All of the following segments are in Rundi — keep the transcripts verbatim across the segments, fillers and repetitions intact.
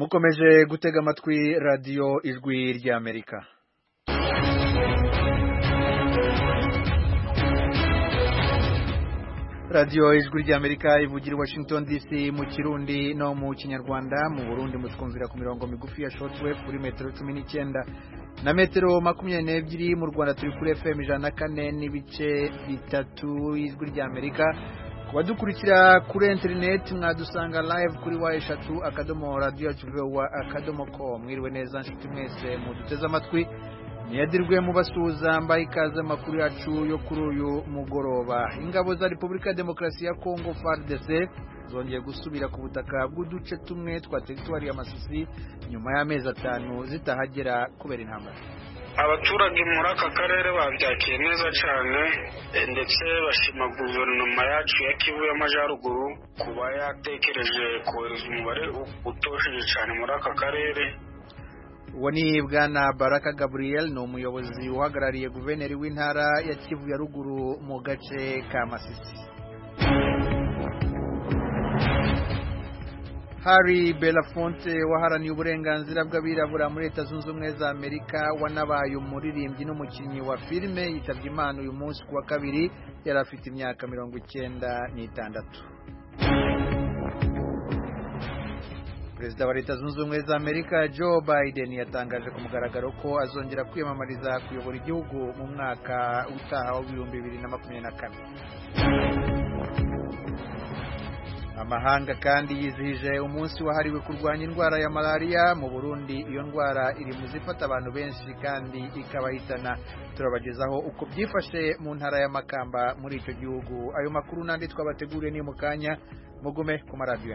mukomeje gutega amatwi radio ijwi ry'Amerika. Radio ijwi ry'Amerika ivugira i Washington D C mu Kirundi no mu Kinyarwanda. Mu Burundi mutwumvira ku mirongo migufi ya shortwave kuri metero cumi n'icyenda na metero makumyabiri n'ebyiri. Mu Rwanda turi kuri F M ijana na kane n'ibice bitatu ijwi ry'Amerika. Kubadukurikira kuri internet mwadusanga live kuri wa eshatu akadomo radio chuvewa akadomo com. Mwiriwe neza nshuti mwese muduteze amatwi. Niyadirwe mu basuza mbaye ikaze makuru yacu yo kuri uyu mugoroba. Ingabo za Republika Demokarasi ya Kongo F A R D C zongeye gusubira ku butaka bw'uduce tumwe twa territoire ya Masisi nyuma y'amezi atanu zitahagera kubera intambara. Abaturage muri aka karere babyakiye neza cyane ndetse bashima guverinoma yacu ya Kivu y'Amajyaruguru kuba yatekereje kohereza umubare utosheje cyane muri aka karere. Wani bwana Baraka Gabriel no umuyobozi uhagarariye guverineri w'intara ya Kivu ya ruguru mu gace ka Masisi. Harry Belafonte waharaniye uburenganzira bw'abirabura muri Leta Zunze Ubumwe za Amerika wanabaye umuririmbyi n'umukinnyi wa filime yitabye Imana uyu munsi kuwa kabiri yari afite imyaka mirongo icyenda n'itandatu. Perezida wa Leta Zunze Ubumwe za Amerika Joe Biden yatangaje ku mugaragaro ko azongera kwiyamamariza kuyobora igihugu mu mwaka utaha wa bibiri na makumyabiri na kane. Amahanga kandi yizihije umunsi wahariwe kurwanya indwara ya malaria. Mu Burundi iyo ndwara iri mu zifata abantu benshi kandi ikabahitana. Turabagezaho uko byifashe mu ntara ya Makamba muri icyo gihugu. Ayo makuru nandi twabateguriye ni mukanya mugume ku maradiyo.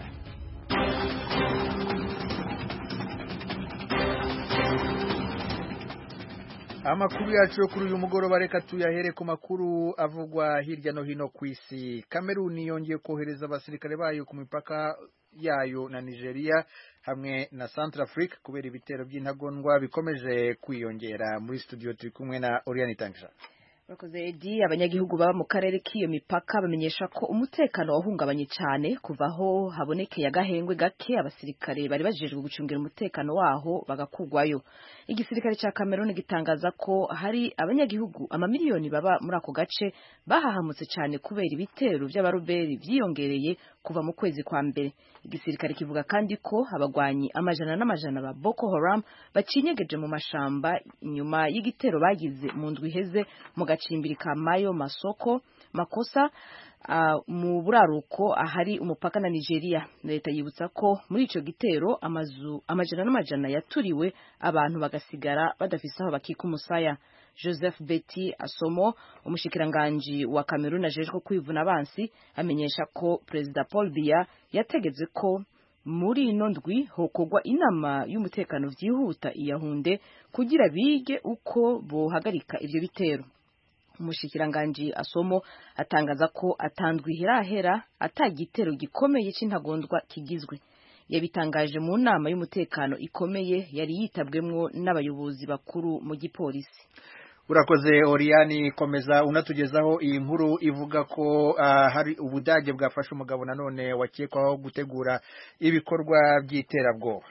Amakuru yacu kuri uyu mugoroba reka tuyahere ku makuru avugwa hirya no hino ku isi. Cameroon yongeye kohereza abasirikare bayo ku mipaka yayo na Nigeria hamwe na Centrafrique kubera ibitero by'intagondwa bikomeje kwiyongera. Muri studio turi kumwe na Oriane Tangisha. Bakoze edi abanyagihugu baba mu karere k'iyo mipaka bamenyesha ko umutekano wahungabanye cyane kuvaho habonekeye agahengwe gake abasirikare bari bajejwe gucungira umutekano waho bagakugwayo. Igisirikare cya Cameroon gitangaza ko hari abanyagihugu amamiliyoni baba muri ako gace bahahamutse cyane kubera ibitero by'abaroberi byiyongereye kuva mu kwezi kwa mbere. Igisirikare kivuga kandi ko abagwanyi amajana n'amajana ba Boko Haram bacinyegeje mu mashamba nyuma y'igitero bagize mu ndwi heze mu gacimbiri ka Mayo Masoko Makosa uh, mu buraruko ahari umupaka na Nigeria. Leta yibutsa ko muri ico gitero amazu amajana n'amajana yaturiwe abantu bagasigara badafise aho bakika umusaya. Joseph Betty Asomo umushikiranganji wa Cameroon ajejwe kwivuna abansi amenyesha ko President Paul Biya yategetse ko muri ino ndwi hokogwa inama y'umutekano vyihuta iyahunde kugira bige uko bohagarika ivyo bitero. Umushikiranganji Asomo atangaza ko atandwi hirahera atagitero gikomeye c'intagondwa kigizwe. Yabitangaje mu nama y'umutekano ikomeye yari yitabwemwo n'abayobozi bakuru mu gipolisi. Urakoze Oriani, komeza unatugezaho iyi nkuru ivuga ko uh, hari Ubudage bwafashe umugabo nanone wakekwaho gutegura ibikorwa by'iterabwoba.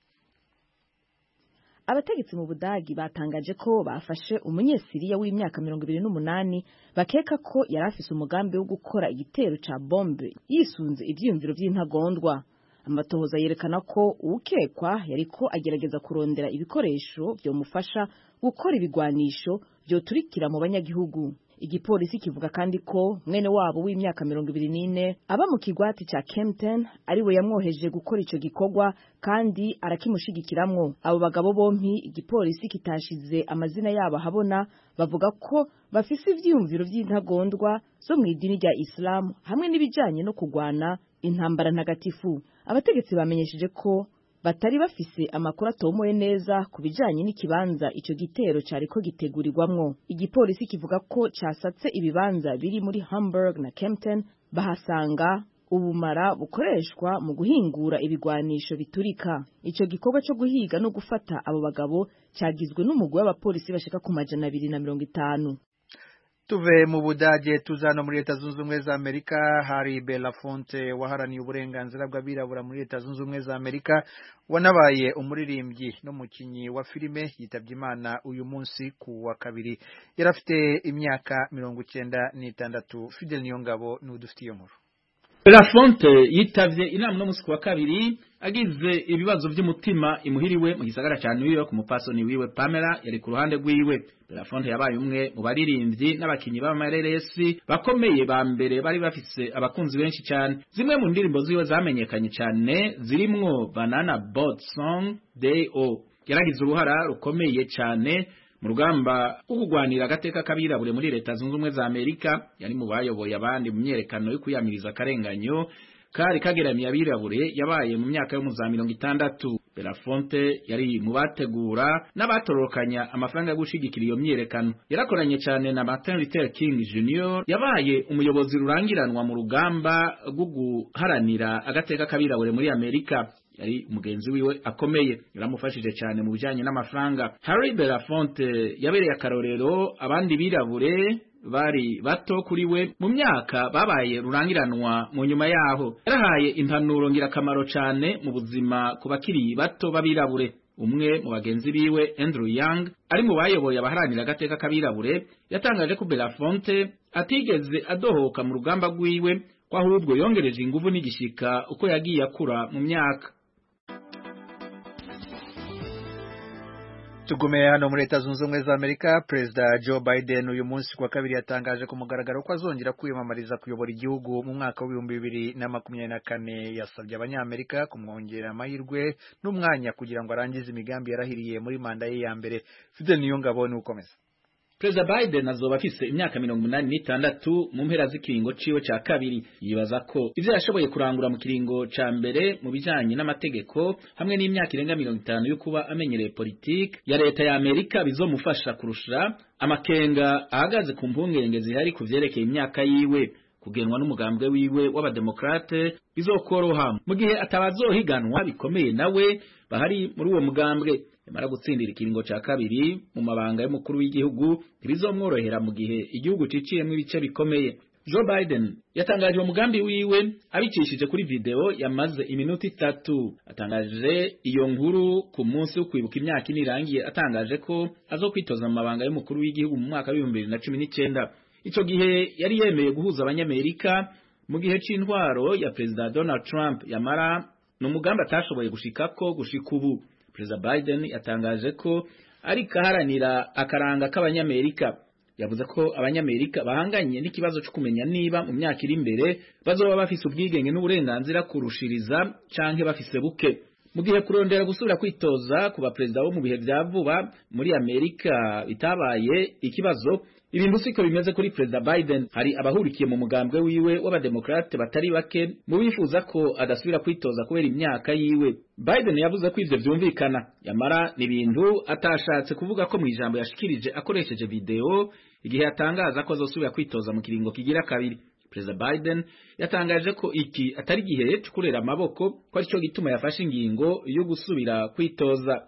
Abategetsi mu Budagi batangaje ko bafashe umunyesiriya w'imyaka mirongo ibiri n'umunani bakeka ko yari afise umugambi wo gukora igitero ca bombe yisunze ivyiyumviro by'intagondwa. Amatohoza yerekana ko ukekwa yariko agerageza kurondera ibikoresho byo mufasha gukora ibigwanisho byo turikira mu banyagihugu. Igipolisi kivuga kandi ko mwene wabo w'imyaka mirongo ibiri n'ine aba mu kigwati ca Kempten ariwe yamwoheje gukora ico gikorwa kandi arakimushigikiramwo. Abo bagabo bompi igipolisi kitashize amazina yabo habona bavuga ko bafise ivyiyumviro by'intagondwa zo mu idini rya Islam hamwe n'ibijanye no kugwana intambara ntagatifu. Abategetsi bamenyesheje ko batari bafise amakuru atomoye neza ku bijanye n'ikibanza ico gitero cariko gitegurirwamwo. Igipolisi kivuga ko casatse ibibanza biri muri Hamburg na Kempten bahasanga ubumara bukoreshwa mu guhingura ibigwanisho biturika. Ico gikorwa cyo guhiga no gufata abo bagabo cyagizwe n'umugwi w'abapolisi bashika ku majana abiri na mirongo itanu. Tuve mu Budage tuzano muri Leta Zunze Ubumwe za Amerika. Hari Belafonte waharaniye uburenganzira bw'abirabura muri Leta Zunze Ubumwe za Amerika, wanabaye umuririmbyi n'umukinyi wa filime, yitabye Imana uyu munsi ku wa kabiri. Yarafite imyaka mirongo icyenda n'itandatu. Fidel Niyongabo n'udufitiye iyo nkuru. Belafonte yitavye inama no musi wa kabiri agize ibibazo by'umutima imuhiriwe mu gisagara cya New York. Umupasoni wiwe Pamela yari ku ruhande rwiwe. Belafonte yabaye umwe mu baririmbyi n'abakinyi b'amareresi bakomeye ba mbere bari bafise abakunzi benshi cyane. Zimwe mu ndirimbo ziwe zamenyekanye cyane zirimwo Banana Boat Song, Day O. Yaragize uruhara rukomeye cyane mu rugamba rwo kugwanira agateka kabirabure muri Leta Zunze Ubumwe za Amerika. Yari mu bayoboye abandi mu myerekano yo kuyamiriza akarenganyo kari kageramiye abirabure yabaye mu myaka yo mu za mirongo itandatu. Belafonte yari mu bategura n'abatororokanya amafaranga yo gushigikira iyo myerekano. Yarakoranye cyane na Martin Luther King Junior yabaye umuyobozi rurangiranwa mu rugamba rwo guharanira agateka kabirabure muri Amerika. Yari umugenzi wiwe akomeye, yaramufashije cyane mu bijanye n'amafaranga. Harry Belafonte yabereye akarorero abandi birabure bari bato kuri we mu myaka babaye rurangiranwa mu nyuma yaho. Yarahaye impanuro ngirakamaro cyane mu buzima ku bakiri bato babirabure. Umwe mu bagenzi biwe Andrew Young ari mu bayoboye abaharanira agateka kabirabure yatangaje ko Belafonte atigeze adohoka mu rugamba rwiwe, ko ahubwo yongereje ingufu n'igishika uko yagiye akura mu myaka. Tugume hano muri Leta Zunze Ubumwe za Amerika. Perezida Joe Biden uyu munsi kwa kabiri yatangaje ku mugaragaro ko azongera kwiyamamariza kuyobora igihugu mu mwaka w'ibihumbi bibiri na makumyabiri na kane. Yasabye abanyamerika kumwongerera amahirwe n'umwanya kugira ngo arangize imigambi yarahiriye muri manda ye ya mbere. Fidel Niyongabo ni ukomeza. Perezida Biden azoba afise imyaka mirongo umunani n'itandatu mu mpera z'ikiringo ciwe ca kabiri. Yibaza ko ivyo yashoboye kurangura mu kiringo ca mbere mu bijanye n'amategeko hamwe n'imyaka irenga mirongo itanu yo kuba amenyereye politiki ya leta ya Amerika bizomufasha kurusha amakenga ahagaze ku mpungenge zihari ku vyerekeye imyaka yiwe. Kugenwa n'umugambwe wiwe w'abademokrate bizokoroha mu gihe atabazohiganwa bikomeye nawe bahari muri uwo mugambwe. Yamara gutsindira ikiringo ca kabiri mu mabanga y'umukuru w'igihugu bizomworohera mu gihe igihugu ciciyemwe ibice bikomeye. Joe Biden yatangaje umugambi wiwe abicishije kuri video yamaze iminota itatu. Atangaje iyo nkuru ku munsi wo kwibuka imyaka inirangiye, atangaje ko azokwitoza mu mabanga y'umukuru w'igihugu mu mwaka w'ibihumbi bibiri na cumi n'icyenda. Ico gihe yari yemeye guhuza abanyamerika mu gihe c'intwaro ya Perezida Donald Trump. Yamara n'umugambi atashoboye gushikako gushika ubu. Perezida Biden yatangaje ko ari kaharanira akaranga k'abanyamerika. Yavuze ko abanyamerika bahanganye n'ikibazo cyo kumenya niba mu myaka iri imbere bazoba bafise ubwigenge n'uburenganzira kurushiriza canke bafise buke. Mu gihe kurondera gusubira kwitoza ku baperezida bo mu bihe vya vuba muri Amerika bitabaye ikibazo, ibintu siko bimeze kuri Perezida Biden. Hari abahurikiye mu mugambwe wiwe w'abademokrate batari bake mu bifuza ko adasubira kwitoza kubera imyaka yiwe. Biden yavuze ko ivyo vyumvikana, yamara ni ibintu atashatse kuvuga ko mu ijambo yashikirije akoresheje video igihe yatangaza ko azosubira kwitoza mu kiringo kigira kabiri. Perezida Biden yatangaje ko iki atari gihe cyo kurera amaboko, ko ari cyo gituma yafashe ingingo yo gusubira kwitoza.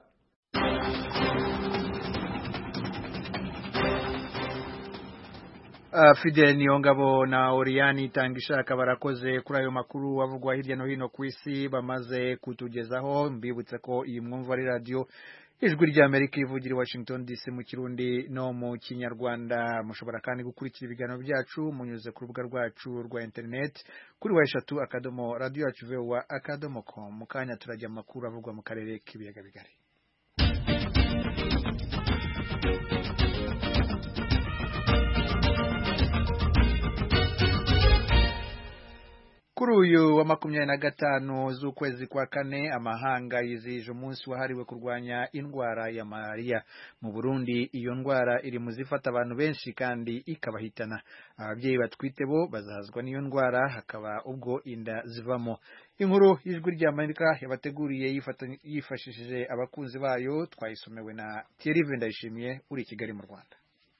Uh, Fidel Niyongabo na Oriani Tangishaka barakoze kuri ayo makuru avugwa hirya no hino ku isi bamaze kutugezaho. Mbibutse ko iyi mwumva ari radio Ijwi rya Amerika ivugira Washington D C mu Kirundi no mu Kinyarwanda. Mushobora kandi gukurikira ibiganiro byacu munyuze ku rubuga rwacu rwa internet kuri wa eshatu akadomo radio yacu vewa akadomo com. Mukanya turajya makuru avugwa mu karere k'ibiyaga bigari. Kuri uyu wa makumyabiri na gatanu z'ukwezi kwa kane amahanga yizihije umunsi wahariwe kurwanya indwara ya malaria. Mu Burundi iyo ndwara iri mu zifata abantu benshi kandi ikabahitana. Ababyeyi batwite bo bazahazwa n'iyo ndwara hakaba ubwo inda zivamo. Inkuru y'Ijwi rya Amerika yabateguriye yifashishije abakunzi bayo twayisomewe na Thierry Vendayishimiye uri Kigali mu Rwanda.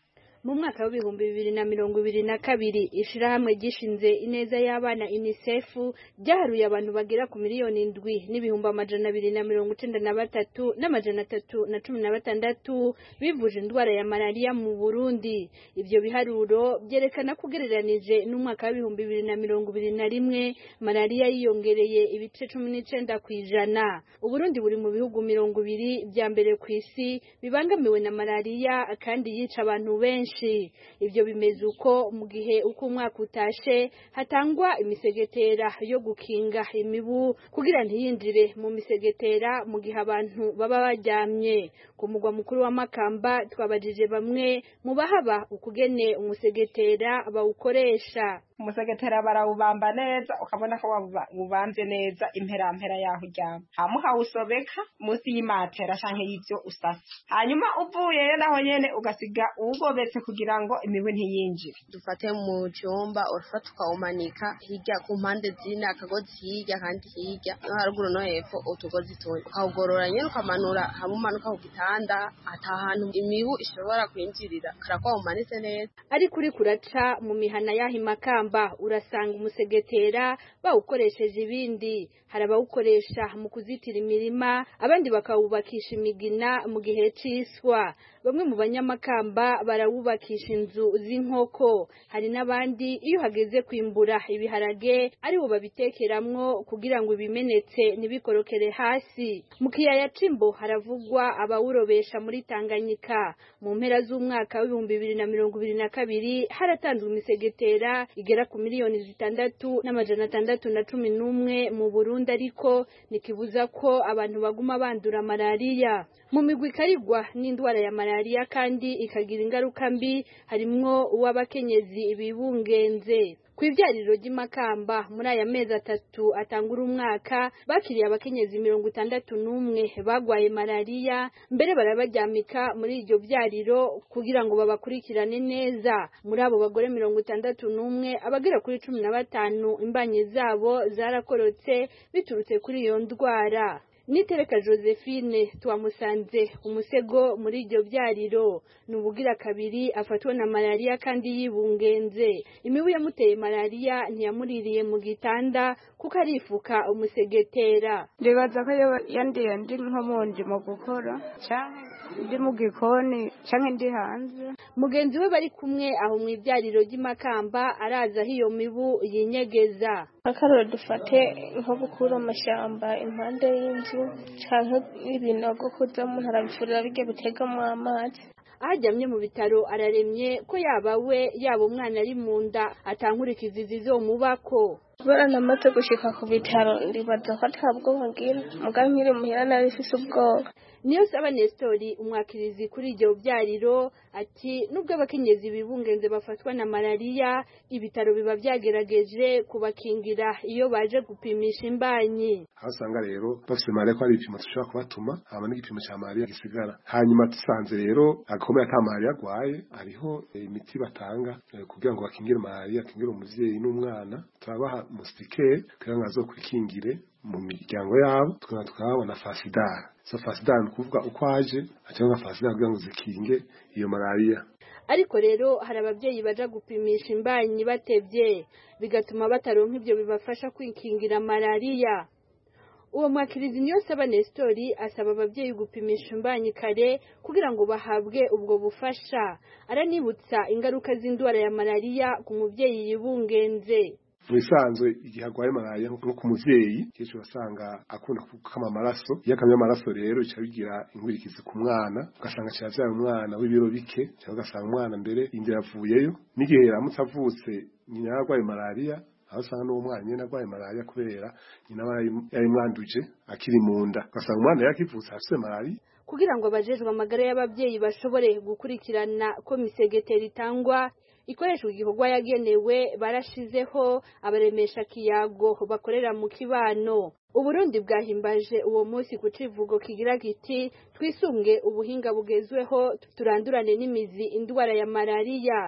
mu mwaka w'ibihumbi bibiri na mirongo ibiri na kabiri ishirahamwe gishinze ineza y'abana UNICEF ryaharuye abantu bagera ku miliyoni indwi n'ibihumbi amajana abiri na mirongo icenda na batatu n'amajana atatu na cumi na batandatu bivuje indwara ya malaria mu Burundi. Ivyo biharuro byerekana kugereranije n'umwaka w'ibihumbi bibiri na mirongo ibiri na rimwe malaria yiyongereye ibice cumi n'icenda kw'ijana. Uburundi buri mu bihugu mirongo ibiri bya mbere ku isi bibangamiwe na malaria kandi yica abantu benshi. Ivyo bimeze uko mu gihe uko umwaka utashe hatangwa imisegetera yo gukinga imibu kugira ntiyinjire mu misegetera mu gihe abantu baba baryamye. Ku mugwa mukuru wa Makamba twabajije bamwe mu bahaba ukugene umusegetera bawukoresha. Umusegetera barawubamba neza ukabona ko wubambye neza impera mpera yaho uryama, hamwe hawusobeka munsi y'imatera canke y'ivyo usasa, hanyuma uvuyeyo naho nyene ugasiga uwugobetse kugira ngo imibu ntiyinjire. Dufate mu cyumba urafata ukawumanika hirya ku mpande zine, akagozi hirya kandi hirya no haruguru no hepfo utugozi tune, ukawugorora nyene ukamanura hamwe umanuka ku gitanda ata hantu imibu ishobora kwinjirira karakwa umanitse neza. Ari kuri kuraca mu mihana yahi Makamba urasanga umusegetera bawukoresheje ibindi, hari abawukoresha mu kuzitira imirima, abandi bakawubakisha imigina mu gihe c'iswa. Bamwe mu banyamakamba barawubakisha inzu z'inkoko, hari n'abandi iyo hageze kwimbura ibiharage ari bo babitekeramwo kugira ngo ibimenetse nibikorokere hasi. Mu kiyaya Cimbo haravugwa abawurobesha muri Tanganyika. Mu mpera z'umwaka w'ibihumbi bibiri na mirongo ibiri na kabiri haratanzwe imisegetera igera ku miliyoni zitandatu n'amajana atandatu na cumi n'umwe mu Burundi, ariko nikibuza ko abantu baguma bandura malaria. Mu migwi karigwa n'indwara ya malaria kandi ikagira ingaruka mbi harimwo uw'abakenyezi bibungenze. Kwivyariro ry'Imakamba muri aya mezi atatu atangura umwaka bakiriye abakenyezi mirongo itandatu n'umwe bagwaye malaria, mbere barabaryamika muri iryo vyariro kugira ngo babakurikirane neza. Muri abo bagore mirongo itandatu n'umwe abagera kuri cumi na batanu imbanye zabo zarakorotse biturutse kuri iyo ndwara. Nitereka Josephine twamusanze umusego muri iryo vyariro, nubugira kabiri afatwa na malaria kandi yibungenze. Imibu yamuteye malaria ntiyamuririye mu gitanda kuko arifuka umusegetera. Ndibaza ko yandiye ndi nko munji mu gukora canke ndi mu gikoni canke ndi hanze. Mugenzi we bari kumwe aho mu ivyariro ry'Imakamba araza hiyo mibu yinyegeza. Akarore dufate nko gukura amashamba impande y'inzu canke ibinogo kuza umuntu arabifurira bige bitegamo amazi. Ajamye mu bitaro araremye ko yaba we yaba umwana ari mu nda atankurikiza zizomubako. Bara namaze gushika ku bitaro ndibaza ko atabwo ngira muga nkiri muhira nari fise ubwoba. Niyonsaba Nestori umwakirizi kuri iryo vyariro ati nubwo abakenyezi bibungenze bafatwa na malaria, ibitaro biba vyagerageje kubakingira iyo baje gupimisha imbanyi. Hasanga rero bafise malaria ko ari ibipimo dushobora kubatuma hama n'igipimo ca malaria gisigara, hanyuma tusanze rero akomeye ata malaria agwaye hariho imiti batanga kugira ngo bakingire malaria, akingire umuvyeyi n'umwana, turabaha mustikere kugira ngo azokwikingire mu miryango yabo, tukaba tukabona fasidara. So fasidara ni kuvuga uko aje cyangwa fasidara kugira ngo zikinge iyo malaria. Ariko rero hari abavyeyi baja gupimisha imbanyi batevye bigatuma bataronka ivyo bibafasha kwikingira malaria. Uwo mwakirizi Niyonsaba Nestori asaba abavyeyi gupimisha imbanyi kare kugira ngo bahabwe ubwo bufasha. Aranibutsa ingaruka z'indwara ya malaria ku muvyeyi yibungenze. Mwisanzwe igihe agwaye malaria nko ku muvyeyi kecho basanga akunda kukama amaraso, iyo akamye amaraso rero ica bigira inkurikizi ku mwana, ugasanga cyavyara umwana w'ibiro bike cyangwa ugasanga umwana mbere indira avuyeyo, n'igihe aramutse avutse nyina yarwaye malaria aho usanga n'uwo mwana nyene arwaye malaria kubera nyina yari mwanduje akiri mu nda, ugasanga umwana yakivutse afise malaria. Kugira ngo abajejwe amagara y'abavyeyi bashobore gukurikirana ko misegetera itangwa ikoreshwa igikorwa yagenewe, barashizeho abaremesha kiyago bakorera mu kibano. Uburundi bwahimbaje uwo munsi ku civugo kigira kiti twisunge ubuhinga bugezweho turandurane n'imizi indwara ya malaria.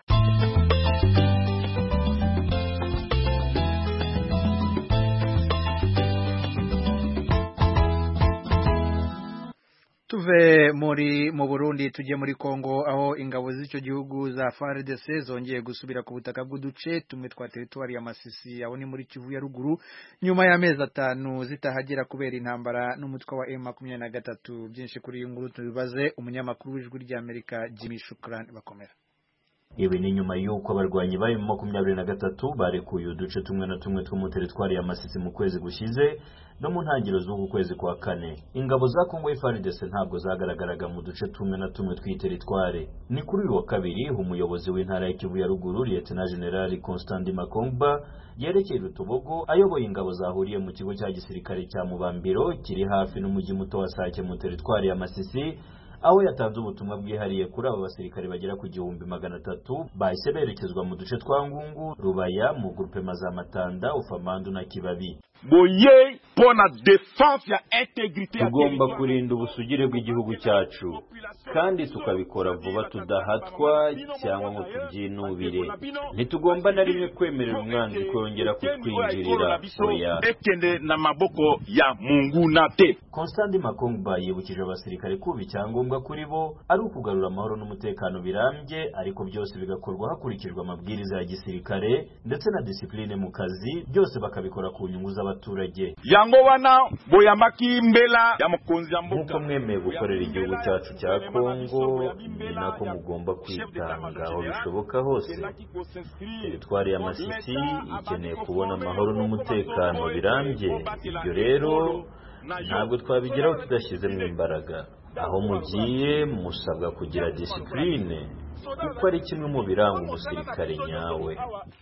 Tuve muri mu Burundi tujye muri Kongo aho ingabo z'icyo gihugu za F A R D C zongeye gusubira ku butaka bw'uduce tumwe twa territoire ya Masisi aho ni muri Kivu ya ruguru nyuma y'amezi atanu zitahagera kubera intambara n'umutwe wa M makumyabiri na gatatu. Byinshi kuri iyi nkuru tubibaze umunyamakuru w'ijwi ry'Amerika Jimmy Shukran bakomera. Ibi ni nyuma y'uko abarwanyi bari mu makumyabiri na gatatu barekuye uduce tumwe na tumwe two mu territoire ya Masisi mu kwezi gushize no mu ntangiriro z'uku kwezi kwa kane. Ingabo za Kongo F A R D C ntabwo zagaragaraga mu duce tumwe na tumwe tw'iterritware. Ni kuri uyu wa kabiri umuyobozi w'intara ya Kivu ya ruguru Lieutenant General Constant Makongba yerekeye Rutobogo ayoboye ingabo zahuriye mu kigo cya gisirikare cya Mubambiro kiri hafi n'umujyi muto wa Sake mu territoire ya Masisi, aho yatanze ubutumwa bwihariye kuri abo basirikare bagera ku gihumbi magana atatu bahise berekezwa mu duce twa Ngungu, Rubaya, mu groupe Mazamatanda, Ufamandu na Kibabi. Boye pona defense ya integrite. Tugomba kurinda ubusugire bw'igihugu cyacu kandi tukabikora vuba tudahatwa cyangwa ngo tubyinubire. Ntitugomba na rimwe kwemerera umwanzi kongera kutwinjirira. Oya. Ekende na maboko ya Mungu nate. Constant Makongba yibukije abasirikare kuba icyangombwa kuri bo ari ukugarura amahoro n'umutekano birambye, ariko byose bigakorwa hakurikijwe amabwiriza ya gisirikare ndetse na discipline mu kazi, byose bakabikora ku nyungu z'abaturage. Yango wana boyambaki mbela ya mukunzi ya mbuga. Nkuko mwemeye gukorera igihugu cyacu cya Kongo, ni nako mugomba kwitanga aho bishoboka hose. Teritwari ya Masisi ikeneye kubona amahoro n'umutekano birambye, ibyo rero ntabwo twabigeraho tudashyizemo imbaraga. Aho mugiye musabwa kugira discipline kuko ari kimwe mu biranga umusirikare nyawe.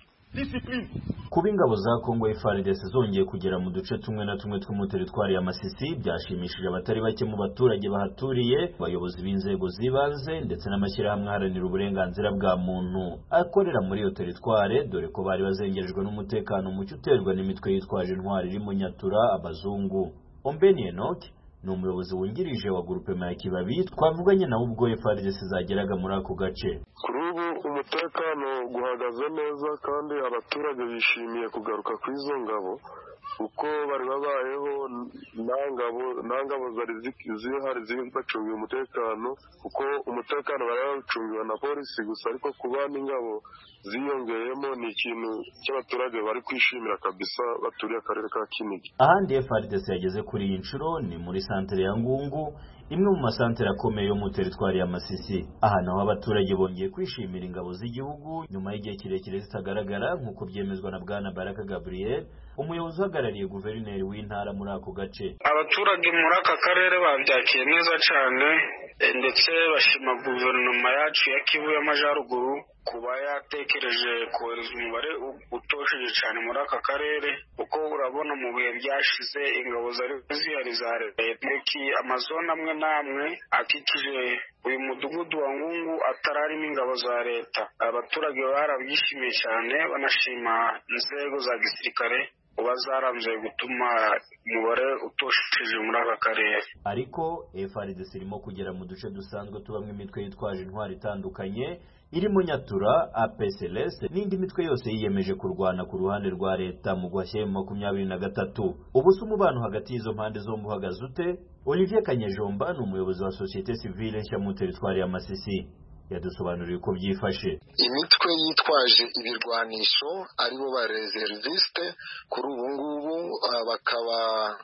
Kuba ingabo za Kongo F A R D C zongeye kugera mu duce tumwe na tumwe two mu territoire ya Masisi byashimishije abatari bake mu baturage bahaturiye, abayobozi b'inzego z'ibanze ndetse n'amashyirahamwe aharanira uburenganzira bwa muntu akorera muri iyo territoire, dore ko bari bazengerejwe n'umutekano muke uterwa n'imitwe yitwaje intwari irimo Nyatura, abazungu. Ombeni Enoch ni umuyobozi wungirije wa groupe ya Kibabi twavuganye nawe ubwo F A R D C zageraga muri ako gace. Kuri ubu umutekano guhagaze neza kandi abaturage bishimiye kugaruka kw'izo ngabo uko bari babayeho nangabo nangabo zari zihari zibacungiye umutekano kuko umutekano bari bacungiwe na polisi gusa, ariko kuba n'ingabo ziyongeyemo ni ikintu cy'abaturage bari kwishimira kabisa baturiye akarere ka Kinigi. Ahandi F A R D C yageze kuri iyi nshuro ni muri santere ya Ngungu, imwe mu masantere akomeye yo mu territoire ya Masisi. Aha naho abaturage bongeye kwishimira ingabo z'igihugu nyuma y'igihe kirekire zitagaragara nk'uko byemezwa na Bwana Baraka Gabriel, umuyobozi uhagarariye guverineri w'intara muri ako gace. Abaturage muri aka karere babyakiye neza cyane ndetse bashima guverinoma yacu ya Kivu y'Amajyaruguru kuba yatekereje kohereza umubare utosheje cyane muri aka karere, kuko urabona mu bihe byashize ingabo zari zihari za leta amazone amwe n'amwe akikije uyu mudugudu wa Ngungu atararimo ingabo za leta. Abaturage barabyishimiye cyane banashima inzego za gisirikare uba zaranze gutuma umubare utosheje muri aka karere. Ariko F A R D C irimo kugera mu duce dusanzwe tubamwe imitwe yitwaje intwari itandukanye irimo Nyatura, A P C L S n'indi mitwe yose yiyemeje kurwana ku ruhande rwa leta mu gwashye makumyabiri na gatatu. Ubuso umubano hagati y'izo mpande zombi uhagaze ute? Olivier Kanyejomba ni umuyobozi wa societe civile nshya mu territoire ya Masisi, yadusobanuriye uko byifashe. Imitwe yitwaje ibirwanisho aribo ba reserviste kuri ubu ngubu bakaba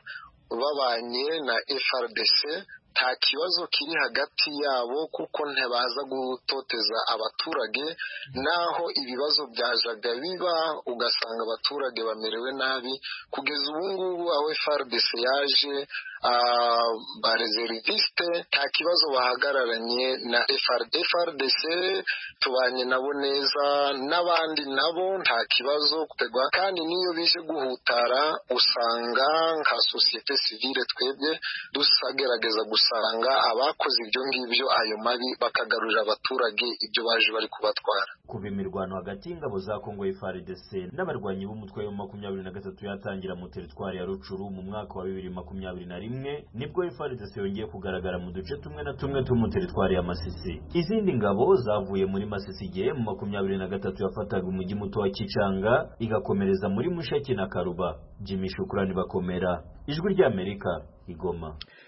babanye na F A R D C, nta kibazo kiri hagati yabo kuko ntibaza gutoteza abaturage, naho ibibazo byajaga biba ugasanga abaturage bamerewe nabi. Kugeza ubu ngubu aho F A R D C yaje ba reserviste nta kibazo bahagararanye na F A R D C, tubanye nabo neza, n'abandi nabo nta kibazo kutegwa. Kandi niyo bije guhutara usanga nka societe civile twebwe dusagerageza gusanga abakoze ibyo ngibyo ayo mabi bakagarurira abaturage ibyo baje bari kubatwara. Kuva imirwano hagati y'ingabo za Kongo F A R D C n'abarwanyi b'umutwe wa makumyabiri na gatatu yatangira mu territoire ya Rucuru mu mwaka wa bibiri makumyabiri na rimwe, nibwo F A R D C yongeye kugaragara mu duce tumwe na tumwe two mu territoire ya Masisi. Izindi ngabo zavuye muri Masisi igihe mu makumyabiri na gatatu yafataga umujyi muto wa Kicanga igakomereza muri Mushaki na Karuba. Jimmy Shukrani bakomera, Ijwi ry'Amerika, Igoma.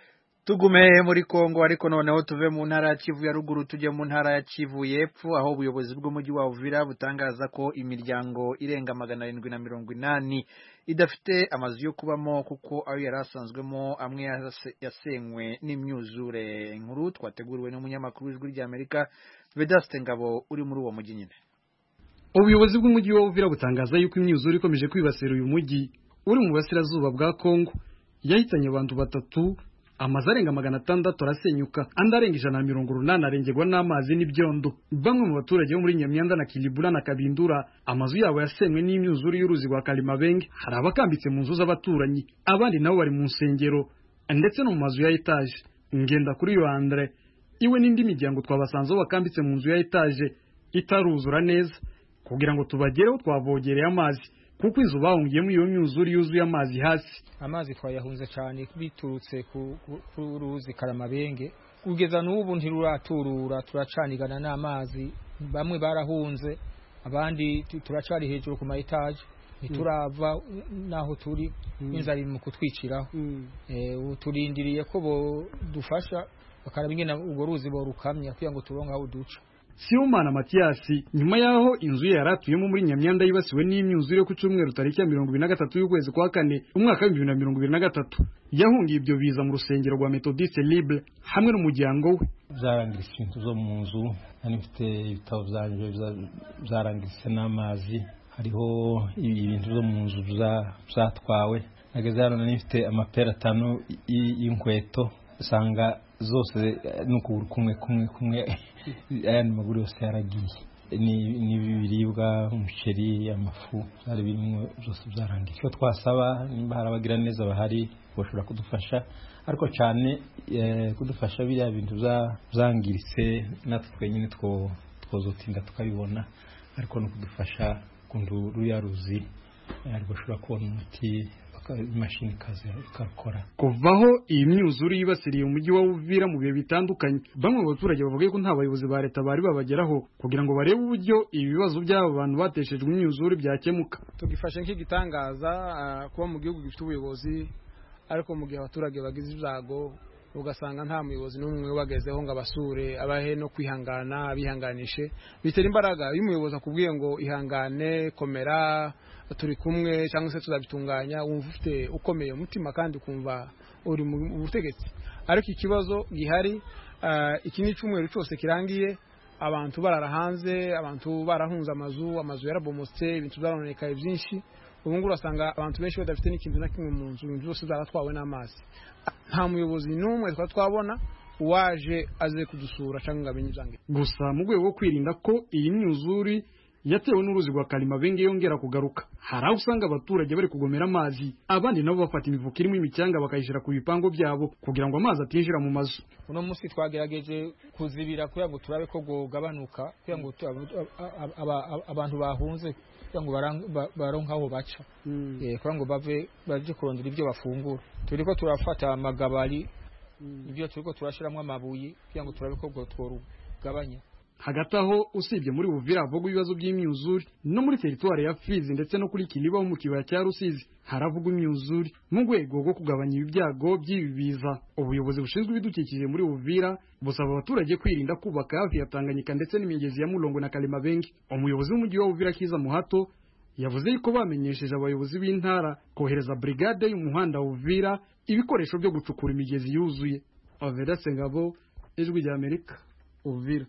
Tugume muri Kongo ariko noneho tuve mu ntara ya Kivu ya ruguru tujye mu ntara ya Kivu y'epfo aho ubuyobozi bw'umujyi wa Uvira butangaza ko imiryango irenga magana arindwi na mirongo inani idafite amazu yo kubamo kuko ayo yarasanzwemo amwe yasenywe n'imyuzure. Inkuru twateguriwe n'umunyamakuru w'ijwi ry'Amerika Vedaste Ngabo uri muri uwo mujyi nyine. Ubuyobozi bw'umujyi wa Uvira butangaza yuko imyuzure ikomeje kwibasira uyu mujyi uri mu burasirazuba bwa Kongo yahitanye abantu batatu, amazu arenga magana atandatu arasenyuka, andi arenga ijana na mirongo urunani arengerwa n'amazi n'ibyondo. Bamwe mu baturage bo muri Nyamyanda na Kilibula na Kabindura amazu yabo yasenywe n'imyuzure y'uruzi rwa Kalimabenge. Hari abakambitse mu nzu z'abaturanyi, abandi nabo bari mu nsengero ndetse no mu mazu ya etaje. Ngenda kuri yo Andre iwe n'indi miryango twabasanze bakambitse mu nzu ya etaje itaruzura neza kugira ngo tubagereho twavogereye amazi kuko inzu bahungiyemo iyo myuzure yuzuye amazi hasi. Amazi twayahunze cyane biturutse ku ruzi Karamabenge kugeza n'ubu ntiruraturura, turacanigana n'amazi. Bamwe barahunze, abandi turacari hejuru ku ma etage ntiturava naho turi, inzara iri mu kutwiciraho. Eh turindiriye ko bo dufasha bakarabingena ubwo ruzi bo rukamya kugira ngo turonka aho duca. Siyomana Mathiasi nyuma yaho inzu ye yaratuyemo muri Nyamyanda yibasiwe n'imyuzure ku cyumweru tariki ya mirongo ibiri na gatatu y'ukwezi kwa kane umwaka wa bibiri na mirongo ibiri na gatatu yahungiye ibyo biza mu rusengero rwa Methodiste Libre hamwe n'umuryango we. Zarangiritse inzu zo mu nzu, anifite ibitabo byanje zarangiritse n'amazi, hariho ibintu zo mu nzu zatwawe. Nageze hano nifite amapera atanu y'inkweto usanga zose n'ukubura kumwe kumwe kumwe ayandi maguru yose yaragiye. Ni ibiribwa, umuceri, amafu byari birimo byose byarangiye. Icyo twasaba nimba harabagira neza bahari bashobora kudufasha, ariko cyane kudufasha biriya bintu byangiritse natwe twenyine two twozotinda tukabibona, ariko no kudufasha kundu ruya ruzi ariko bashobora kubona umuti imashini kazi ikakora. Kuvaho iyi myuzure yibasiriye umujyi wa Uvira mu bihe bitandukanye, bamwe mu baturage bavuga ko nta bayobozi ba leta bari babageraho kugira ngo barebe uburyo ibibazo by'abo bantu bateshejwe imyuzure byakemuka. Tugifashe nk'igitangaza kuba mu gihugu gifite ubuyobozi, ariko mu gihe abaturage bagize ibyago ugasanga nta muyobozi n'umwe ubagezeho ngo abasure abahe no kwihangana abihanganishe. Bitera imbaraga iyo umuyobozi akubwiye ngo ihangane, komera, turi kumwe cyangwa se tuzabitunganya, wumva ufite ukomeye umutima kandi ukumva uri mu butegetsi. Ariko ikibazo gihari, iki ni cyumweru cyose kirangiye abantu barara hanze, abantu barahunze amazu, amazu yarabomotse, ibintu byaronekaye byinshi. Ubu ngubu urasanga abantu benshi badafite n'ikintu na kimwe mu nzu, ibintu byose zaratwawe n'amazi. Nta muyobozi n'umwe twa twabona waje aze kudusura cyangwa amenye ibyange. Gusa mu rwego rwo kwirinda ko iyi myuzure yatewe n'uruzi rwa Kalimabenge yongera kugaruka, hari aho usanga abaturage bari kugomera amazi, abandi nabo bafata imifuka irimo imicyanga bakayishira ku bipango byabo kugira ngo amazi atinjira mu mazu. Uno munsi twagerageje kuzibira kugira ngo turabe ko gogabanuka, kugira ngo abantu bahunze kugira ngo baronka aho baca, eh kugira ngo bave baje kurondera ibyo bafungura. Turiko turafata amagabari, ibyo turiko turashiramo amabuye kugira ngo turabe ko gotworugabanya. Hagati aho usibye muri Uvira havugwa ibibazo by'imyuzure, no muri teritwari ya Fizi ndetse no kuri Kiliba mu kibaya cya Rusizi haravugwa imyuzure. Mu rwego rwo kugabanya ibyago by'ibibiza, ubuyobozi bushinzwe ibidukikije muri Uvira busaba abaturage kwirinda kubaka hafi ya Tanganyika ndetse n'imigezi ya Mulongo na Kalimabenge. Umuyobozi w'umujyi wa Uvira Kiza Muhato yavuze yuko bamenyesheje abayobozi b'intara kohereza brigade y'umuhanda wa Uvira ibikoresho byo gucukura imigezi yuzuye. Avera Sengabo, Ijwi rya Amerika, Uvira.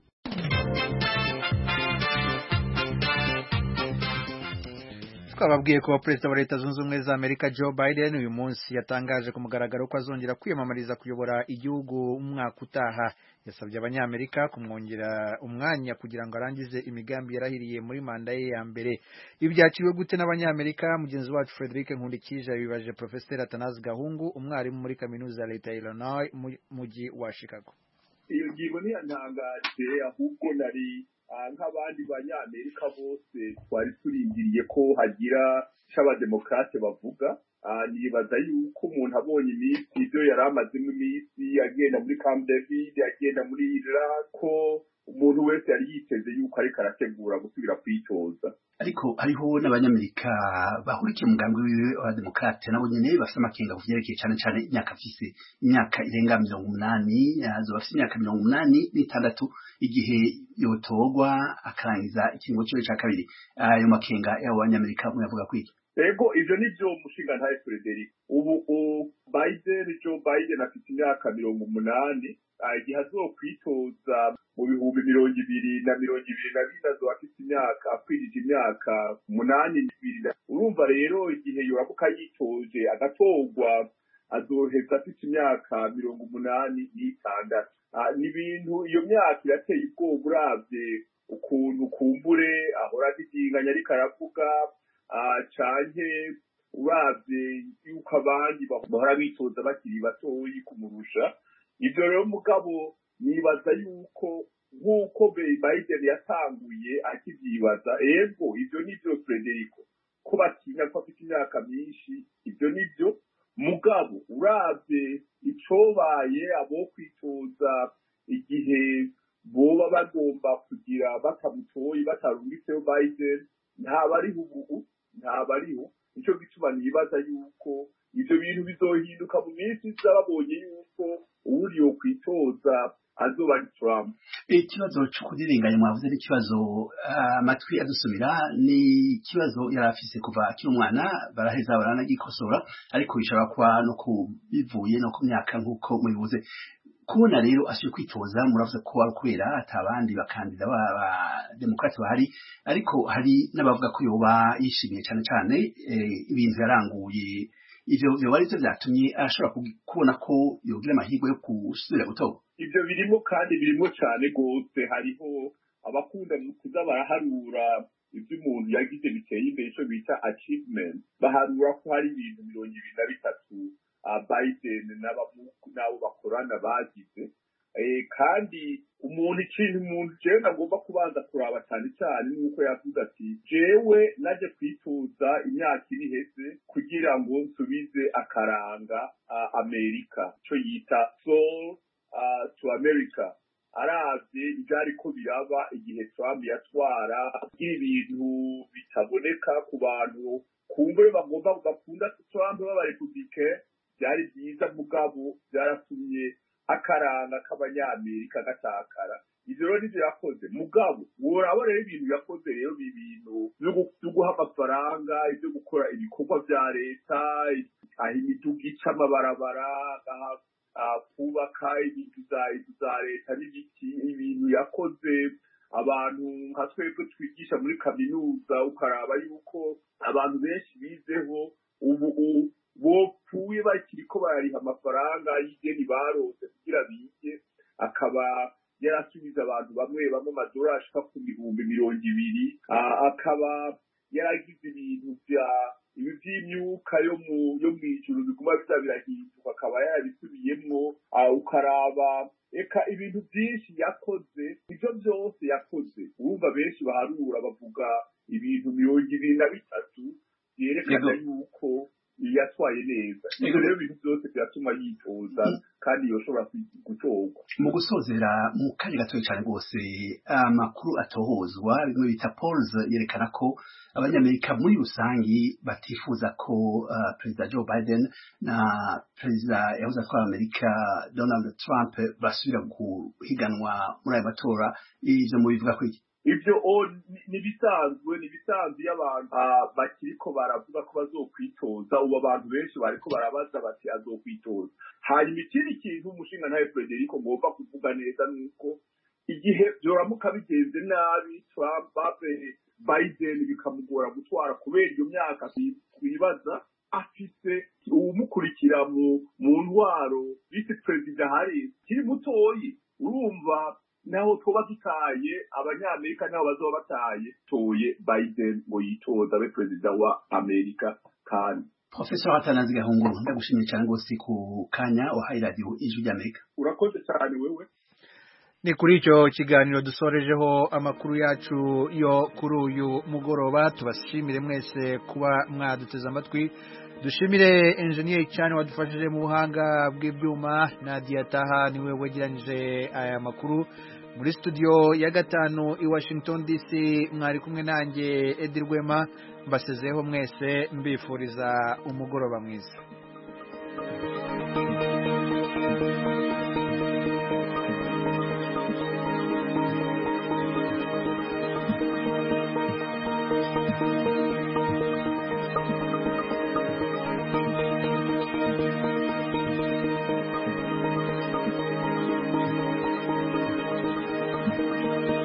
Twababwiye ko Perezida wa Leta Zunze Ubumwe za Amerika Joe Biden uyu munsi yatangaje ku mugaragaro ko azongera kwiyamamariza kuyobora igihugu umwaka utaha. Yasabye abanyamerika kumwongera umwanya kugira ngo arangize imigambi yarahiriye muri manda ye ya mbere. Ibyakiriwe gute n'abanyamerika? Mugenzi wacu Frederic Nkundikije bibaje Professor Atanazi Gahungu, umwarimu muri kaminuza ya Leta ya Illinois mu mujyi wa Chicago. Iyo ngingo ni yantangaje, ahubwo nari nk'abandi banyamerika bose twari turindiriye ko hagira cy'abademokrate bavuga. Nibaza yuko umuntu abonye iminsi ibyo yari amazemo iminsi agenda muri Camp David, agenda muri Iraq, ko umuntu wese yari yiteze yuko ariko arategura gusubira kwitoza. Ariko hariho n'abanyamerika bahurikiye umugambi wiwe wa demokrate nabo nyene bafite amakenga kuvyerekeye cane cane imyaka afise imyaka irenga mirongo umunani azo bafite imyaka mirongo umunani n'itandatu igihe yotogwa akarangiza ikiringo ciwe ca kabiri. Ayo makenga y'abo banyamerika muyavuga kwiki? Ego ivyo nivyo umushinga ntaye Frederic. Ubu Biden Joe Biden afite imyaka mirongo umunani igihe azokwitoza mu bihumbi mirongo ibiri na mirongo ibiri na bine azo afite imyaka akwirije imyaka umunani n'ibiri. Urumva rero igihe yoramuka yitoje agatorwa azoheza afite imyaka mirongo umunani n'itandatu. N'ibintu iyo myaka irateye ubwoba uravye ukuntu kumbure ahora adidinganya ariko aravuga canke uravye yuko abandi bahora bitoza bakiri batoyi kumurusha. Ivyo rero mugabo nibaza yuko nk'uko Biden yatanguye akivyibaza, ego ivyo nivyo Frederico, ko batinya ko afite imyaka myinshi, ivyo nivyo mugabo uravye icobaye abo kwitoza igihe boba bagomba kugira batamutoye batarungitseho Biden ntabariho ubu ntabariho. Nico gituma nibaza yuko ivyo bintu bizohinduka mu minsi iza babonye yuko uwuri yo kwitoza azoba ari Trump. Ikibazo cyo kudirenganya mwavuze ari ikibazo amatwi adusubira ni ikibazo yarafise kuva akiri umwana baraheza baranagikosora ariko bishobora kuba no kubivuye no ku myaka nk'uko mubivuze. Kubona rero ashiye kwitoza muravuze ko ari kubera atabandi bakandida ba demokrate bahari, ariko hari n'abavuga ko yoba yishimiye cyane cyane ibintu yaranguye. Ivyo byo bari byo byatumye ashobora kubona ko yogira amahirwe yo gusubira gutora. Ivyo birimo kandi birimo cyane gose. Hariho abakunda kuza baraharura ivyo umuntu yagize biteye imbere ico bita achievement, baharura ko hari ibintu mirongo ibiri na bitatu Biden n'abo bakorana bagize. Kandi umuntu ikintu umuntu jewe nagomba kubanza kuraba cyane cyane nuko yavuze ati jewe naje kwitoza imyaka iri heze kugira ngo nsubize akaranga Amerika, cyo yita soul uh, to America. Aravye ivyari ko biraba igihe Trump yatwara ibintu bitaboneka ku bantu kumbure bagomba bakunda Trump b'abarepublike, byari byiza mugabo byaratumye akaranga k'abanyamerika gatakara. Ivyo rero nivyo yakoze mugabo woraba rero ibintu yakoze rero ibintu byo guha amafaranga, ibyo gukora ibikorwa vya leta, aho imiduga ica amabarabara, kubaka ibintu za leta n'ibiti, ibintu yakoze abantu nka twebwe twigisha muri kaminuza ukaraba yuko abantu benshi bizeho ubu bopfuye bakiriko barariha amafaranga y'ideni barose kugira bige, akaba yarasubiza abantu bamwe bamwe amadolari ashika ku bihumbi mirongo ibiri, akaba yaragize ibintu vya ibi vy'imyuka yo mu yo mw'ijuru biguma biza birahinduka, akaba yarabisubiyemwo. Ukaraba eka ibintu vyinshi yakoze, ivyo vyose yakoze urumva benshi baharura bavuga ibintu mirongo ibiri na bitatu vyerekana yuko yatwaye neza. Ivyo rero ibintu vyose biratuma yitoza kandi yoshobora gutorwa. Mu gusozera mu kanya gatoya cyane rwose, amakuru atohozwa bimwe bita polls yerekana ko abanyamerika muri rusangi batifuza ko uh, Perezida Joe Biden na Perezida yahoze atwara Amerika Donald Trump basubira guhiganwa muri ayo matora. Ivyo mubivuga ko iki? Ivyo nibisanzwe nibisanzwe y'abantu bakiriko baravuga ko bazokwitoza. Ubu abantu benshi bariko barabaza bati azokwitoza. Hanyuma ikindi kintu umushinga ntaye Frederico ngomba kuvuga neza nuko igihe byoramuka bigenze nabi Trump Biden bikamugora gutwara kubera iyo myaka twibaza afise umukurikira mu mu ntwaro vice president Harris kiri mutoyi. Urumva naho twoba dutaye abanyamerika naho bazoba bataye toye Biden ngo yitoza abe perezida wa Amerika. Kandi Professor Atanazi Gahunguru ndagushimiye cyane gose ku kanya wahaye radio Ijwi ry'Amerika. Urakoze cyane wewe. Ni kuri icyo kiganiro dusorejeho amakuru yacu yo kuri uyu mugoroba. Tubashimire mwese kuba mwaduteze amatwi. Dushimire engineer cyane wadufashije mu buhanga bw'ibyuma. Nadia Taha niwe wegeranyije aya makuru. muri studio ya gatanu i Washington D C mwari kumwe nanjye Edi Rwema mbasezeho mwese mbifuriza umugoroba mwiza.